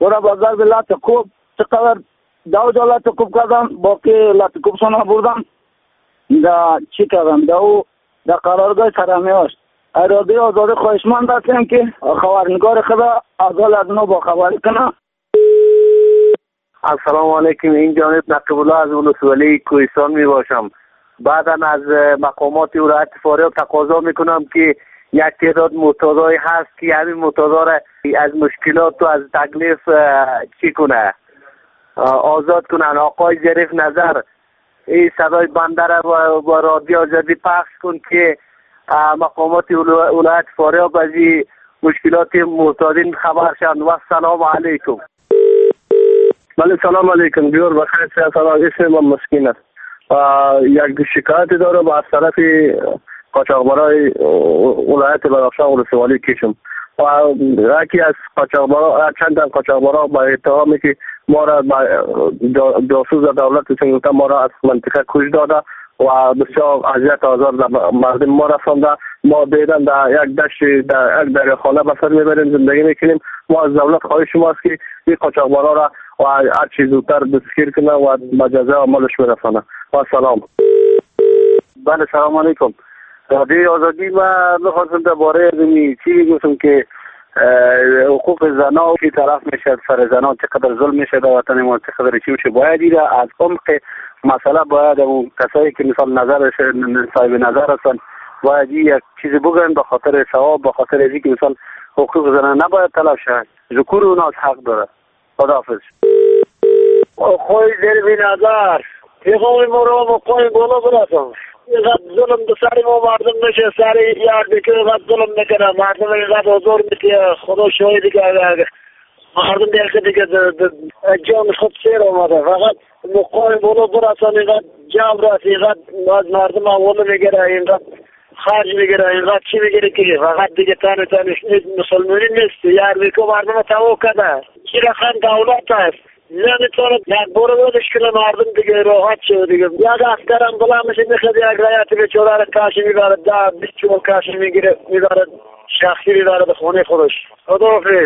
برا بازار لات کوب چقدر دو جالات کوب کردم باقی لات کوبشون بردم دا چی کردم دا قرارگاه سرامیاش اراده آزاد خواهشمند هستیم که خبرنگار خدا آزاد از نو با خبری کنه. السلام علیکم، این جانب نقیب الله از ولسوالی کوهستان می باشم. بعدا از مقامات ولایت فاریاب تقاضا میکنم که یک تعداد معتادای هست که همین معتادا را از مشکلات و از تکلیف چی کنه، آزاد کنن. آقای ظریف نظر این صدای بنده را با رادیو آزادی پخش کن که مقامات ولایت فاریاب از این مشکلات معتادین خبر شدن. و سلام علیکم. بله سلام علیکم. بیور بخیر سلام. اسم من مسکین است. یک شکایت دارم از طرف قاچاقبرای ولایت بدخشان ولسوالی کشم و یکی از قاچاقبرا چند تا قاچاقبرا با اتهامی که ما را جاسوس دولت سنگلتان ما را از منطقه کش داده و بسیار اذیت آزار مردم ما رسانده. ما دیدن در یک دشت در یک دریاخانه بسر میبریم زندگی میکنیم. ما از دولت خواهش ماست که این قاچاقبرا را و هر چیز زودتر دستگیر کنه و به جزای عملش برسانه. و سلام. بله سلام علیکم. رادیو آزادی و میخواستم درباره چی گفتم که حقوق زنا که طرف میشه سر زنا چقدر ظلم میشه در وطن ما، چقدر چی میشه. باید دیره از عمق مسئله باید اون کسایی که مثال نظرش صاحب نظر هستن باید یک چیزی بگن به خاطر ثواب، به خاطر اینکه مثال حقوق زنا نباید تلف شد. ذکر اونا حق داره. خداحافظ. خوی در بی نظر پیغام ما رو مقایم بالا برسم. اینقدر ظلم به سر ما مردم میشه، سر یار که اینقدر ظلم میکنه مردم، اینقدر آزار میکنه. خدا شاهدی که مردم دیگه جان خود سیر آمده. فقط مقایم بالا برسن، اینقدر جمع رست، اینقدر از مردم اول میگیره، اینقدر خرج میگیره، اینقدر چی میگیره که فقط دیگه تنش مسلمانی نیست. یار که مردم تاو کده چی رقم دولت هست نمیتونه یک بار بودش که مردم دیگه راحت شد. دیگه یک اسکرم بلا میشه میخواد یک رایت بیچاره را کاشی میبره 10-20 کاشی میگیره میبره شخصی میبره به خونه خودش. خداحافظ.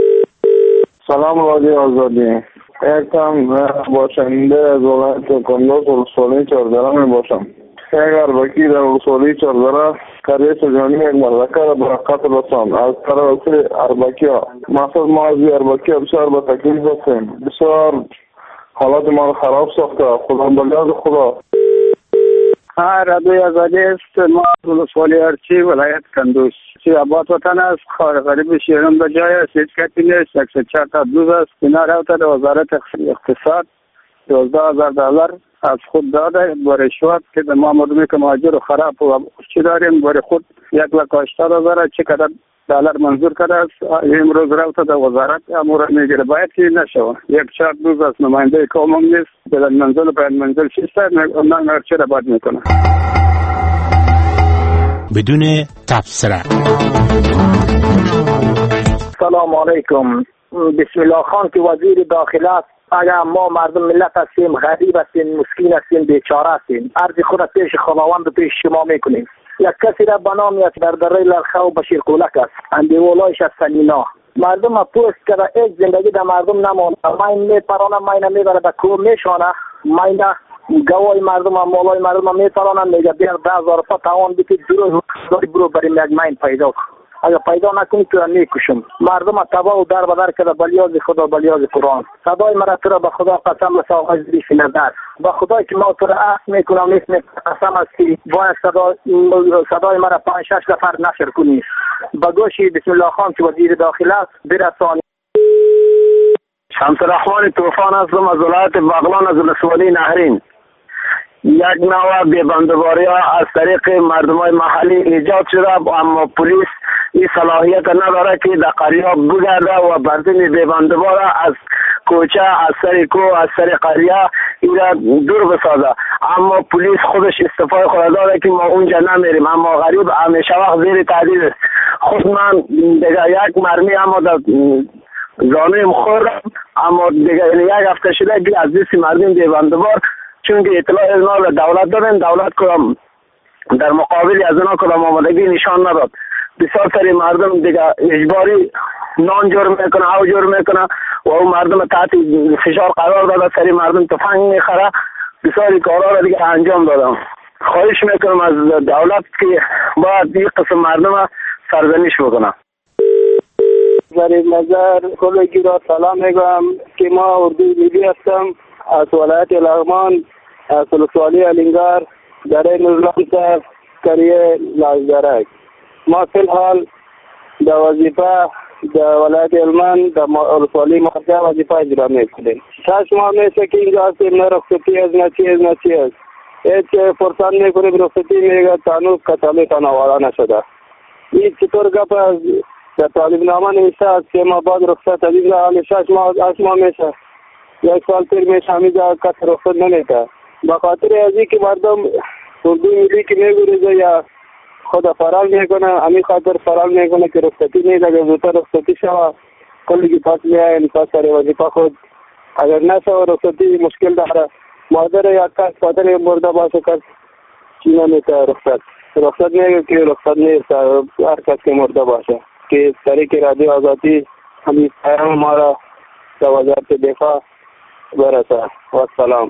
سلام رادیو آزادی. یکم باشنده از ولایت کندوز ولسوالی چهاردره می باشم. یک اربکی در ولسوالی چهاردره قریه سجانی یک ملکه را برکت رسان از طرف اربکی ها. مقصد ما از اربکی ها بسیار به تکلیف هستیم. بسیار حالات ما را خراب ساخته. خدا بلیاز خدا. رادیو آزادی است. ما ولسوالی ارچی ولایت کندوز چی آباد وطن است. خار غریب شیرون به جای است. هیچ کسی نیست. 104 تا دوز است. اینا رفته در وزارت اقتصاد $12,000 از خود داده با رشوت که ما مردمی که مهاجر و خراب و چی داریم برای خود 1,80,000 چقدر دلار منظور کرده است. امروز رفته در وزارت امور میگیره. باید که نشود. 1 دوز از نماینده قوم نیست. در منزل باید منزل شیسته اونان هرچی را باید میکنه بدون تبصره. سلام علیکم. بسم الله خان که وزیر داخله است. اگر ما مردم ملت هستیم، غریب هستیم، مسکین هستیم، بیچاره هستیم، عرض خود را پیش خداوند و پیش شما میکنیم. یک کسی را به نام است در دره لرخه و بشیر کولک است. اندیولایش از سنینا مردم پوست کرده. یک زندگی در مردم نمانده. ماین میپرانه، ماین میبره به کوه میشانه، ماین گوای مردم هم مولای مردم میپرانه. میگه بیر 10,000 روپا توان بیتی برو بریم یک ماین پیدا. اگر پیدا نکنی تو را میکشم. مردم تبا و در بدر کرده. بلیاز خدا بلیاز قرآن. صدای مرا تو را به خدا قسم مثل آقای ظریف نظر به خدای که ما تو را عهد میکنم نیست قسم است که باید صدای مرا 5-6 نفر نشر کنی به گوشی بسم الله خان که وزیر داخله است برسانی. شمس الرحمن طوفان هستم از ولایت بغلان از ولسوالی نهرین. یک نوع بی‌بندوباری ها از طریق مردم های محلی ایجاد شده، اما پلیس این صلاحیت نداره که در قریه بگرده و مردم بی‌بندوبار از کوچه، از سر کوه، از سر قریه این را دور بسازه. اما پلیس خودش استعفای خود داده که ما اونجا نمیریم. اما غریب همیشه وقت زیر تهدید است. خود من دیگه یک مرمی اما در زانویم خوردم، اما دیگه یک هفته شده که از دست مردم بی‌بندوبار، چون که اطلاع از ما دولت دادن، دولت کدام در مقابل از اونا کدام آمادگی نشان نداد. بسیار سری مردم دیگه اجباری نان جور میکنه او جور میکنه و او مردم تحت فشار قرار داده، سری مردم تفنگ میخره، بسیاری کارها را دیگه انجام دادم. خواهش میکنم از دولت که باید این قسم مردم سرزنش بکنه. ظریف نظر کلگی را سلام میگم که ما اردوی ملی هستم از ولایت لغمان، از ولسوالی الینگار، در نورلند کریه لازدرک. ما فی الحال در وظیفه در ولایت هلمند در ولسوالی مرکز وظیفه اجرا میکنیم. 6 ماه میشه که اینجا هستیم، نه رخصتی از نه چیز هیچ فرصت میکنیم رخصتی میگه تانوز کتالی تانوالا نشده. این چطور گپ از در طالب نامه نوشته از 3 ماه بعد رخصت از اینجا حال 6 ماه میشه، 1 سال پیر میشه همیجا کس رخصت نمیده. بخاطر از این که مردم اردوی ملی که میگوریزه یا خود فرار میکنه، همین خاطر فرار میکنه که رخصتی نیده، زودتر رخصتی شوه کلی پاس میاین پاس سر وظیفه خود. اگر نشوه رخصتی مشکل داره. مادر یا کس پادر مرده باشه کس چی نمیته رخصت میگه که رخصت نیست هر کس که مرده باشه. که طریق رادیو آزادی همین پیام ما را در وزارت دفاع برسه. و سلام.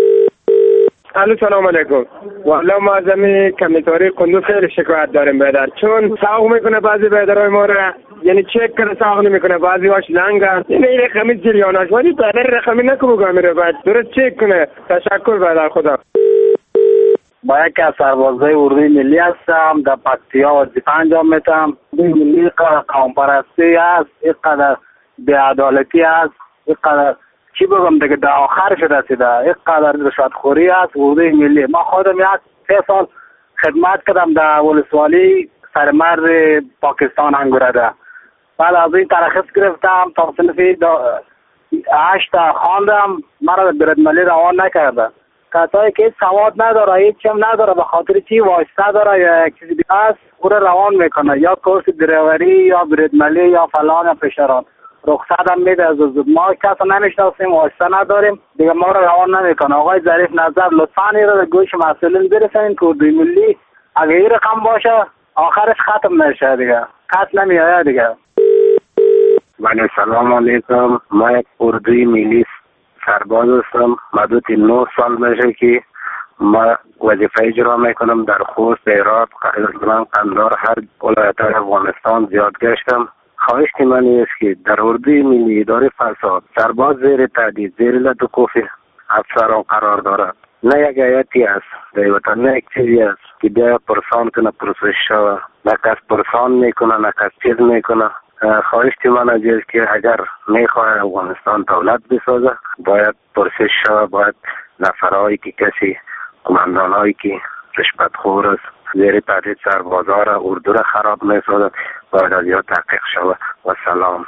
سلام علیکم. والله ما از همین کمیتاری قندوز خیلی شکایت داریم بیدر، چون ساق میکنه بعضی بیدرهای ما را، یعنی چک کنه ساق نمیکنه، بعضی هاش لنگه، یعنی این رقمی جریاناش ولی بیدر رقمی نکو بگم میره باید درست چک کنه. تشکر بیدر. خدا. با یکی از سربازای اردوی ملی هستم، در پکتیا وظیفه انجام میدم. ملی قوم پرستی است، اینقدر بی‌عدالتی است، اینقدر چی بگم دیگه در آخرش رسیده، اینقدر رشوتخوری است اردوی ملی. ما خودم 3 سال خدمت کردم در ولسوالی سرمرز پاکستان انگورده. بعد از این ترخیص گرفتم تا صنف 8 خواندم، مرا به بردملی روان نکرده. کسایی که سواد نداره، هیچ هم نداره، به خاطر چی واسطه داره یا چیزی دیگه است او را روان میکنه، یا کورس دریوری یا بردملی یا فلان یا پشتران. رخصت هم میده از زود. ما کسا نمیشناسیم، واسطه نداریم دیگه، ما را روان نمیکنه. آقای ظریف نظر لطفاً این را به گوش مسئولین برسونید که اردوی ملی اگه این رقم باشه آخرش ختم نشه دیگه، کس نمیآید دیگه. بله سلام علیکم. ما یک اردوی ملی سرباز هستم. مدت 9 سال میشه که ما وظیفه اجرا میکنم در خوست، هرات، قندهار، هر ولایت افغانستان زیاد گشتم. خواهش من است که در اردوی ملی اداره فساد سرباز زیر تهدید، زیر لطکوف افسران قرار دارد. نه یک هیئتی است در وطن، نه یک چیزی است که بیا پرسان کنه پرسش شوه. نه کس پرسان میکنه، نه کس چیز میکنه. خواهش من از که اگر میخواه افغانستان دولت بسازه باید پرسش شوه، باید نفرهایی که کسی قماندانهایی که رشوتخور است زیر تهدید سربازها را اردو را خراب میسازد باید از یا تحقیق شوه. و سلام.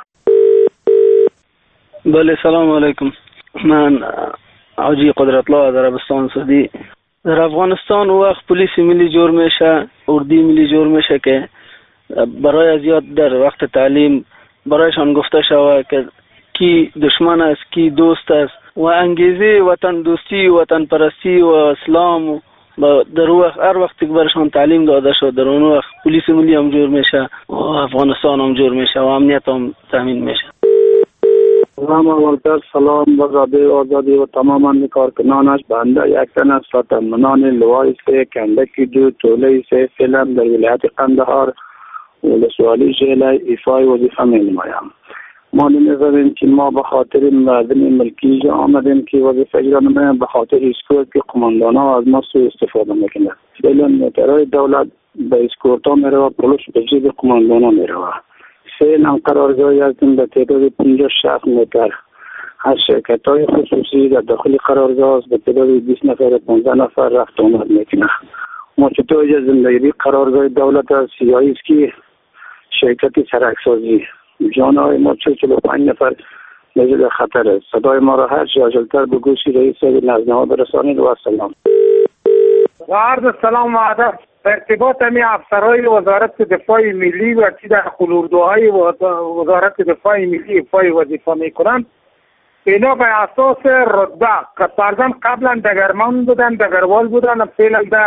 بله سلام علیکم. من حاجی قدرت الله در عربستان سعودی. در افغانستان وقت پلیس ملی جور میشه، اردوی ملی جور میشه که برای از یاد در وقت تعلیم برایشان گفته شود که کی دشمن است کی دوست است و انگیزه وطن دوستی و وطن پرستی و اسلام در وقت هر وقت که برایشان تعلیم داده شد در اون وقت پلیس ملی هم جور میشه و افغانستان هم جور میشه و امنیت هم تامین میشه. سلام اولتر سلام به رادیو آزادی و تماما کارکنانش. بنده یک تن از ساتنمنان لوای سه کندکی دو توله سه فیلم در ولایت قندهار ولسوالی ژله ایفای وظیفه می نمایم. ما نمی‌ذاریم که ما به خاطر مردم ملکی جا آمدیم که وظیفه اجرا نمایم، به خاطر اسکورت که قماندان‌ها از ما سوء استفاده میکنند. فعلا موترهای دولت به اسکورت‌ها میروه، پولش به جیب قماندان‌ها میروه. فعلا قرارگاهی هستیم به تعداد 50-60 موتر. از شرکت‌های خصوصی در داخل قرارگاه به تعداد 20 نفر 15 نفر رفت آمد میکنه. ما چطور زندگی قرارگاه دولت است یا است که شرکتی سرکسازی جانهای ما 45 نفر موجود خطر است. صدای ما را هر چه عاجل‌تر به گوش رئیس نظام‌ها برسانید. و سلام. و عرض سلام و ادب. ارتباط می افسرهای وزارت دفاع ملی و چی در اردوهای وزارت دفاع ملی پای وظیفه میکنند اینا به اساس رتبه که فرضاً قبلا دگرمان بودن، دگروال بودن، فعلا در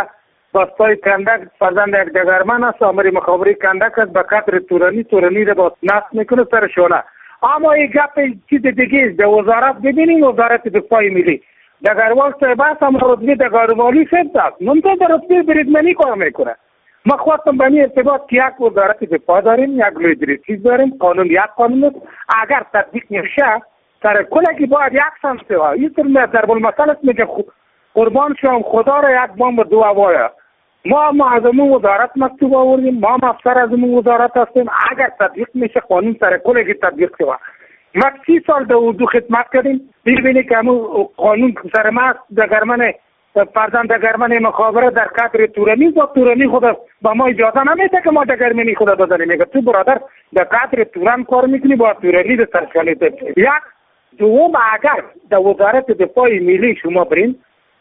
باستای کندک فرزند یک دگرمن است، آمری مخابری کندک است، به قدر تورانی را با نصب میکنه سر شعله. اما این گپ چیز دیگه است. در وزارت ببینیم، وزارت دفاع ملی دگروال صاحب است، اما رتبه دگروالی صاحب است، منتها در رتبه بریدمنی کار میکنه. ما خواستم به این ارتباط که یک وزارت دفاع داریم، یک لوی چیز داریم، قانون یک قانون است، اگر تطبیق نشه سر کلکی باید یک سانسه ها. این طور در المثل میگه قربان شوم خدا را یک بمب دو هوایه. ما از اون وزارت مکتوب آوردیم، ما افسر از اون وزارت هستیم، اگر تطبیق میشه قانون سر کلکی تطبیق شه. ما 30 سال در اردو خدمت کردیم، ببینید که همون قانون سر ما دگرمن فرزند دگرمن مخابره در قدر تورانی با تورانی خود با ما اجازه نمیده که ما دگرمنی خود بزنیم. میگه تو برادر در قدر توران کار میکنی با تورانی به سرکانی ده. یک دوم، اگر در وزارت دفاع ملی شما برین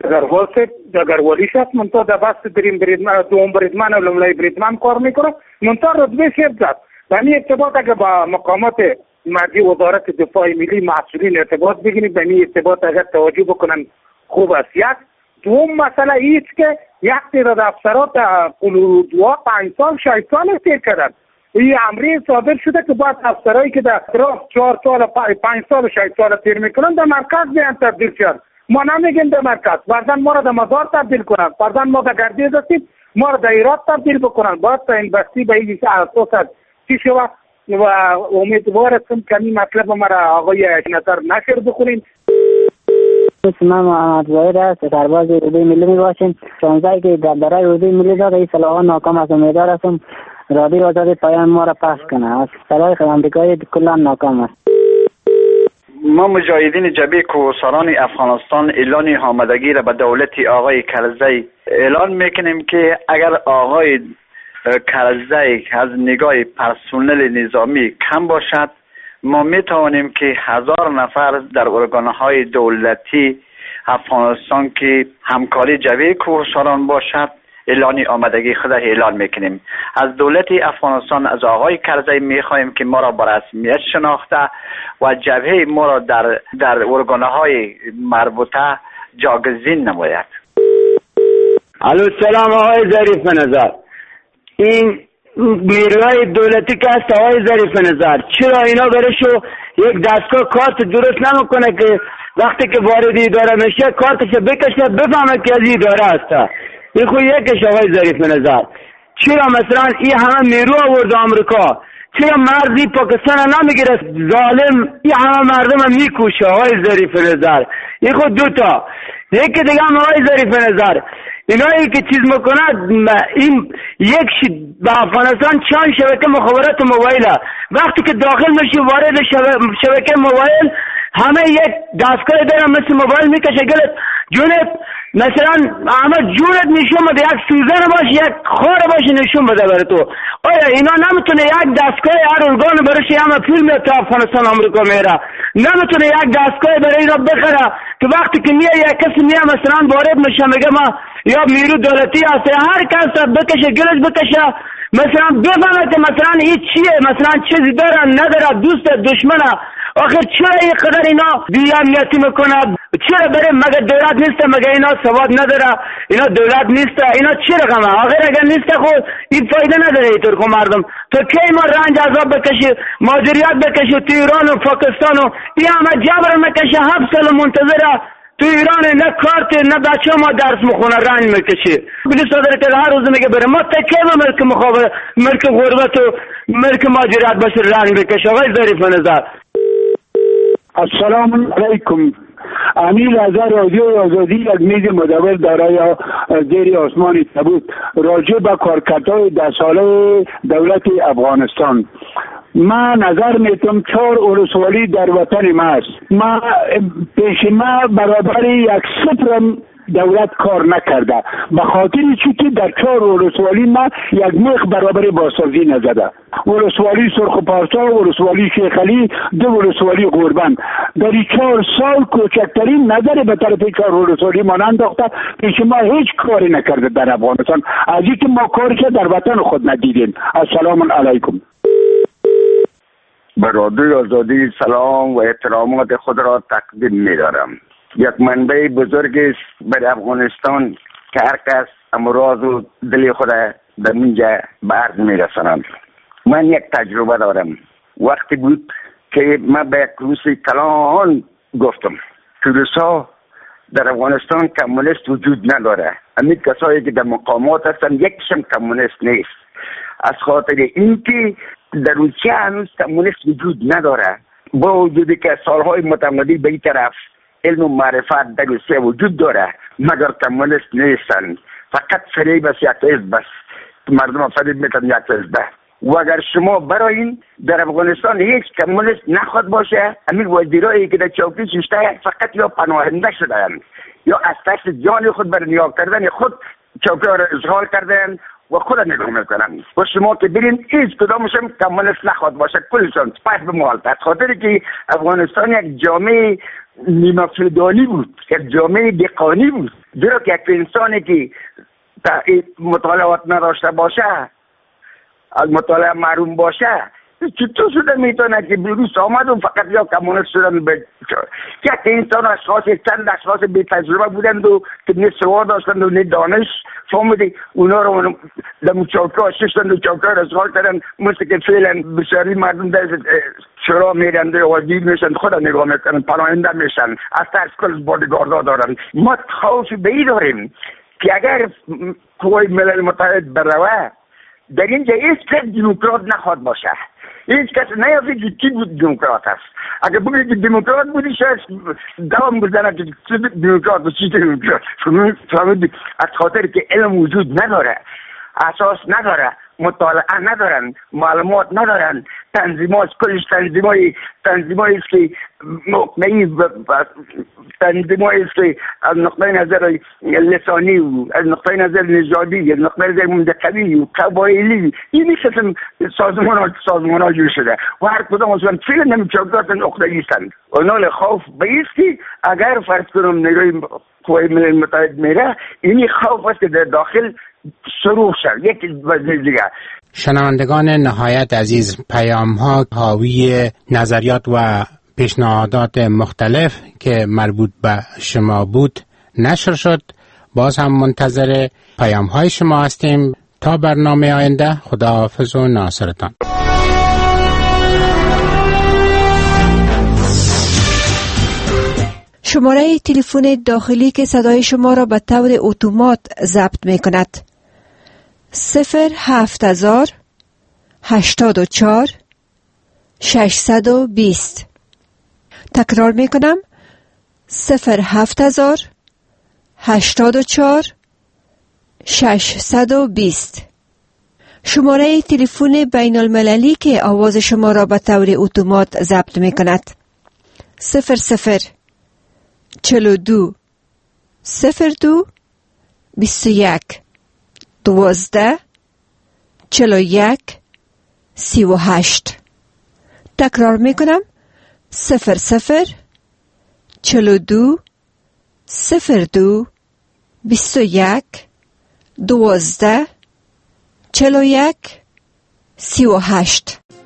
دگروالی شد منطقه در بست دوم بریدمن و لملای بریدمن کار میکنه، منطقه رتبه شد زد. به این ارتباط اگر با مقامات مرجع وزارت دفاع ملی مسئولین ارتباط بگیرید، به این ارتباط اگر توجه بکنن خوب است. یک دوم مسئله ایست که یک تعداد افسرات قلودوا 5 سال 6 سال تیر کردن. این امری صادر شده که باید افسرایی که در 4 سال 5 سال 6 سال تیر میکنن در مرکز بیان تبدیل شدن. ما نمیگیم در مرکز، فرضاً ما را در مزار تبدیل کنن، فرضاً ما در گردیز هستیم ما را در ایراد تبدیل بکنن. باید تا این بستی به این اساس چی شود و امیدوار هستم که این مطلب ما را آقای نظر نشر بکنیم. اسم من محمد ظاهر است، سرباز اردوی ملی می باشیم. 16 که در برای اردوی ملی داد این صلاحا ناکام است. امیدوار هستم رادیو آزادی پایان ما را پخش کنه. از صلاح آمریکایی کلا ناکام است. ما مجاهدین جبهه کوهساران افغانستان اعلان آمادگی را به دولت آقای کرزی اعلان میکنیم که اگر آقای کرزی از نگاه پرسنل نظامی کم باشد، ما می توانیم که 1000 نفر در ارگانهای دولتی افغانستان که همکاری جبهه کوهساران باشد اعلان آمادگی خود اعلان میکنیم. از دولت افغانستان از آقای کرزی میخواهیم که ما را به رسمیت شناخته و جبهه ما را در ارگانهای مربوطه جاگزین نماید. الو سلام آقای ظریف نظر. این نیروهای دولتی که هست آقای ظریف نظر، چرا اینا برشو یک دستگاه کارت درست نمیکنه که وقتی که وارد اداره میشه کارتش بکشه بفهمه که از اداره هست؟ این خود یکش آقای ظریف نظر. چرا مثلا این همه نیرو آورد آمریکا، چرا مرزی پاکستان نمیگیره؟ ظالم این همه مردم میکوشه آقای ظریف نظر. این خود دوتا. یکی دیگه هم آقای ظریف نظر، اینایی که چیز میکنه این به افغانستان چند شبکه مخابرات موبایل وقتی که داخل میشی وارد شبکه موبایل همه یک دستگاه دارن مثل موبایل میکشه گلت جونت، مثلا همه جونت نشون بده، یک سوزن باشه یک خار باشه نشون بده برای تو. آیا اینا نمیتونه یک دستگاه هر ارگان برای همه فیلم تا افغانستان آمریکا میره، نمیتونه یک دستگاه برای اینا بخره که وقتی که میه یک کسی میه مثلا وارد میشه میگه ما یا نیرو دولتی هست هر کس بکشه گلش بکشه، مثلا بفهمه که مثلا این چیه، مثلا چیزی داره نداره، دوست دشمنه. آخر چرا این قدر اینا بی‌امنیتی میکنه؟ چرا بره؟ مگه دولت نیست؟ مگه اینا سواد نداره؟ اینا دولت نیست؟ اینا چی رقمه؟ آخر اگر نیست خود این فایده نداره اینطور که مردم تو کی ما رنج عذاب بکشی ماجریات بکشی تو ایران و پاکستان و این همه جبر مکشه 7 سال منتظره تو ایران نه کارت نه بچه ما درس مخونه رنج میکشی. بلی صادره که هر روز میگه بره ما تکیه به ملک مخابره ملک غربت و ملک ماجریات باشه رنج بکشه. آقای ظریف نظر السلام علیکم. امیر از رادیو آزادی یک میز مدور دارای زیر آسمان تبوت راجع به کارکردهای 10 ساله دولت افغانستان. من نظر میتونم 4 ولسوالی در وطن ما است. ما پیش ما برابر 1 دولت کار نکرده، به خاطر چی که در 4 ولسوالی ما یک مخ برابر بازسازی نزده. ولسوالی سرخ پارسا، ولسوالی شیخ علی، 2 ولسوالی قربان. در این 4 سال کوچکترین نظر به طرف 4 ولسوالی ما ننداخته. پیش ما هیچ کاری نکرده در افغانستان، از اینکه ما کارش در وطن خود ندیدیم. السلام علیکم. به رادیو آزادی سلام و احترامات خود را تقدیم می‌دارم. یک منبع بزرگ است بر افغانستان که هر کس امراض و دل خود در اینجا به عرض میرسانند. من یک تجربه دارم. وقتی بود که من به یک روسی کلان گفتم که روسا در افغانستان کمونیست وجود نداره. همین کسایی که در مقامات هستن یکیشم کمونیست نیست. از خاطر اینکه در روسیه هنوز کمونیست وجود نداره، با وجودی که سالهای متمادی به این طرف علم و معرفت در روسیه وجود داره مگر کمونیست نیستن. فقط فریب است، یک حزب بس مردم فریب میتن یک حزب. و اگر شما برایین در افغانستان هیچ کمونیست نخواد باشه، همین وزیرایی که در چوکی ششته فقط یا پناهنده شدن یا از ترس جان خود بر نگاه کردن خود چوکی را اشغال کردن و خود نگاه میکنن. و شما که برین هیچ کدامشم کمونیست نخواد باشه، کلشون پس به مالت. خاطر که افغانستان یک جامعه نیمه فیودالی بود، یک جامعه دهقانی بود. زیرا که یک انسانی که مطالعات نداشته باشه، از مطالعه محروم باشه، چطور شده میتونه که ویروس آمد و فقط یا کمونیست شدن به یک انسان چند اشخاص بی تجربه بودند و که نه سواد داشتند و نه دانش فهمیدی اونا رو در چوکا ششتند و چوکا رو اشغال کردن. مثل که فعلا بسیاری مردم در شورا میرند و وزیر میشن، خود نگاه میکنن، پناهنده میشن، از ترس کل بادیگاردها دارن. ما خوف به این داریم که اگر قوای ملل متحد بروه در اینجا هیچ کس دموکرات نخواد باشه. هیچ کس نیافید که بود دموکرات است. اگر بگید دموکرات بودی شاید دوام بزنه که چی دموکرات و چی دموکرات. فهمید از خاطر که علم وجود نداره، اساس نداره، مطالعه ندارن، معلومات ندارن. تنظیمات کلش تنظیمایی است که تنظیمایی است که از نقطه نظر لسانی و از نقطه نظر نژادی، از نقطه نظر منطقوی و قبایلی این قسم سازمان ها جور شده و هر کدام از آن فعلا نمی‌چوکات نقطه‌ای هستند. اونال خوف به است که اگر فرض کنم نیروی قوای ملل متحد میره، این خوف است که در داخل شروع شد یک وزیر دیگه. شنوندگان نهایت عزیز، پیام ها حاوی نظریات و پیشنهادات مختلف که مربوط به شما بود نشر شد. باز هم منتظر پیام های شما هستیم. تا برنامه آینده، خداحافظ و ناصرتان. شماره تلفن داخلی که صدای شما را به طور اتومات ضبط می کند 07000 84 620. تکرار می کنم 07000 84 620. شماره تلفن بین المللی که آواز شما را به طور اتومات ضبط می کند 00 42 02 21 12 41 38. تکرار می کنم 00 42 02 21 12 41 38.